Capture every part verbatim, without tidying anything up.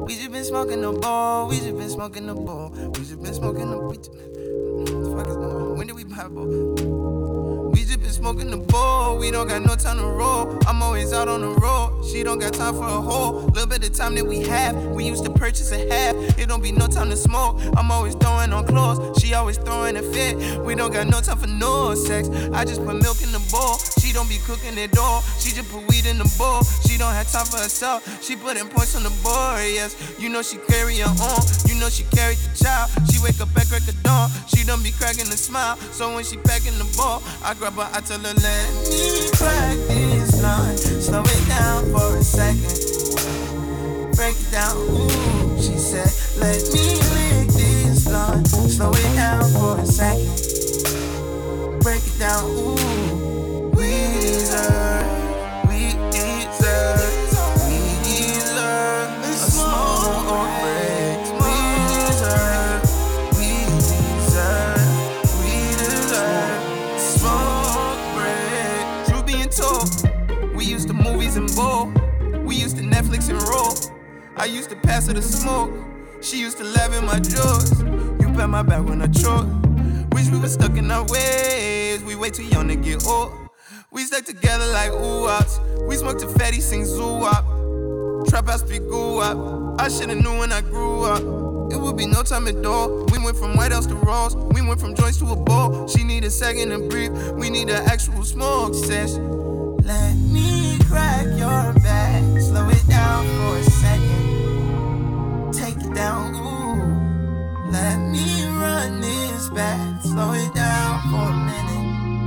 We just been smoking the ball, we just been smoking the ball. We just been smoking the we just, what the fuck is going on? When did we pop up? We just been smoking the ball, we don't got no time to roll. I'm always out on the road, she don't got time for a whole. Little bit of time that we have, we used to purchase a half. It don't be no time to smoke, I'm always throwing on clothes. She always throwing a fit, we don't got no time for no sex. I just put milk in the bowl, she don't be cooking it all. She just put weed in the bowl, she don't have time for herself. She putting points on the board, yes. You know she carry her on, you know she carried the child. She wake up at crack of dawn, she don't be cracking a smile. So when she packing the ball, I grab her, I tell her, let me crack this line. Slow it down for a second, break it down, ooh. She said, let me lick this line. Slow it down for a second, break it down, ooh. We deserve, we deserve, we deserve a small break. We deserve, we deserve, we deserve a small break. True being told, we used to movies and bowl. We used to Netflix and roll. I used to pass her the smoke. She used to laugh at my jokes. You pat my back when I choke. Wish we were stuck in our ways. We way too young to get old. We stuck together like ooh-wops. We smoked to fatty, sing zoo-wop. Trap house speak goo-wop. I shoulda knew when I grew up. It would be no time at all. We went from White House to Rolls. We went from joints to a bowl. She need a second to breathe. We need an actual smoke session. Let me crack your back. Slow it down for a second. Take it down, ooh. Let me run this back. Slow it down for a minute.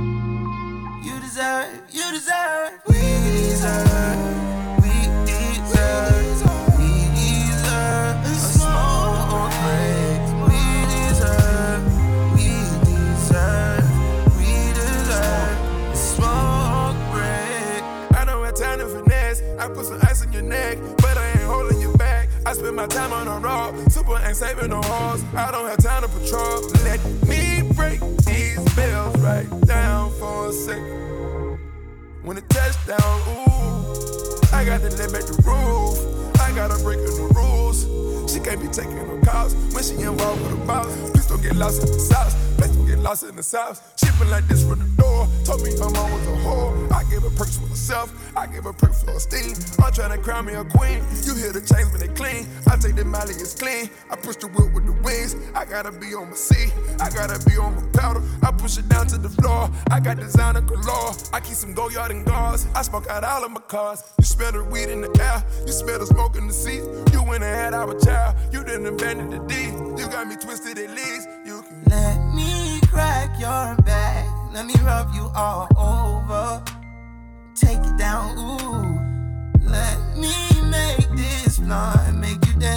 You deserve, you deserve, we deserve, we deserve, we deserve a small break. We deserve, we deserve, we deserve a small break. I don't have time to finesse. I put some ice on your neck, but I ain't holding you back. I spend my time on the road, super ain't saving no hoes. I don't have time to patrol. Let me break these bells right down for a second. When it touchdown, ooh, I got to let back the roof. I gotta break in the rules. She can't be taking no calls when she involved with a boss. Please don't get lost in the sauce. Please don't get lost in the sauce. She been like this from the door. Told me her mom was a whore. I gave her perks for herself. I gave her perks for her steam. I'm trying to crown me a queen. You hear the chains when they clean. I take the Molly, it's clean. I push the wheel with the wings. I gotta be on my seat. I gotta be on my powder. I push it down to the floor. I got designer galore. I keep some Goyard and gauze. I smoke out all of my cars. You smell the weed in the air. You smell the smoke in the seat. You went and had our child. You didn't abandon the D. You got me twisted at least. You can let me crack your back. Let me rub you all over. Take it down, ooh. Let me make this blunt make you dance.